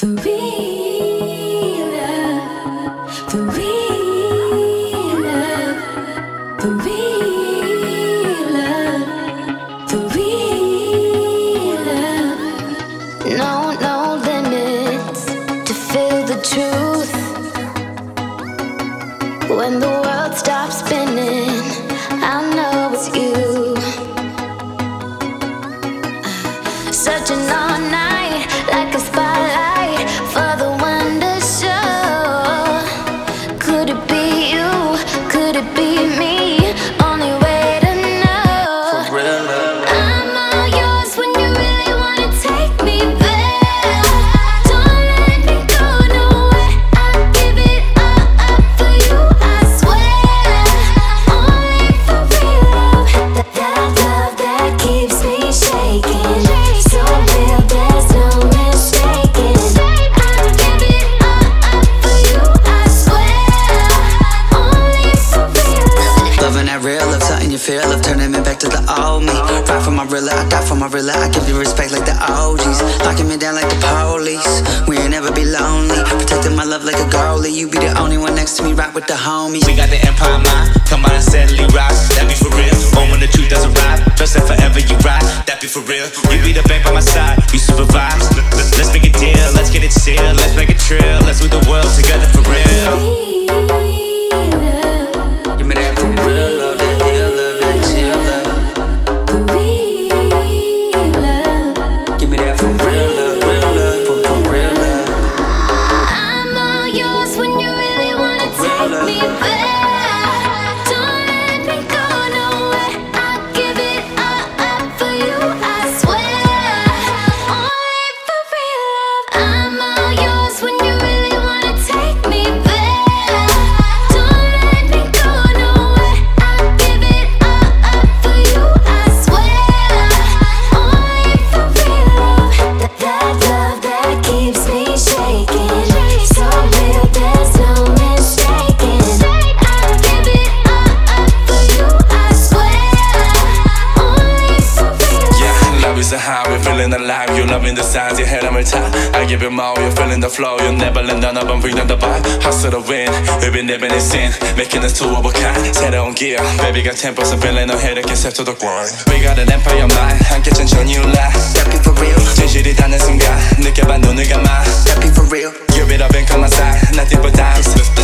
For real love, for real love, for real love, for real love. No limits to feel the truth. When the world stops spinning, I know it's you. Searching all night like a spotlight for the one to show. Could it be you? Could it be me? Only way to know. For real love. I'm all yours when you really wanna take me there. Don't let me go nowhere. I'll give it all up for you, I swear. Only for real love. That love that keeps me shaking. So real, there's no mistaking. I'll give it all up for you, I swear. Only for real love. Loving that real love, something you feel of, turning me back to the old me. Ride for my real, I die for my real, I give you respect like the OGs. Locking me down like the police, we ain't never be lonely. Protecting my love like a goalie, you be the only one next to me, rock with the homies. We got the empire mind, come on and steadily rise. That be for real, or when the truth doesn't arrive. Trust that forever you ride, that be for real. You be the bank by my side, you supervise. Let's make a deal, let's get it sealed. Let's make a trill, let's move the world together for real. Give me that for real love, that real love, that chill love. Give me that for real love, for real love. I'm all yours when you really wanna take me back. Don't let me go nowhere. I'll give it all up for you, I swear. Only for real love. I'm all yours when you really wanna take me back. Don't let me go nowhere. I'll give it all up for you, I swear. Only for real love. That love that keeps me shaking. So real, there's no mistaking. I'll give it all up for you, I swear. Only for real love. Yeah, love is a highway, feeling alive. You're loving the signs, you head on my time. I give it more, you're feeling the flow. You'll never let down up and bring down the vibe. Hustle to win, we've been living in sin. Making us two of a kind, 새로운 gear. Baby got 10% feeling no head, I can step to the grind. We got an empire mind, 함께 천천히 올라. That be for real, 진실이 닿는 순간, 느껴봐 눈을 감아. that be for real. Give it up and come outside, nothing but dimes.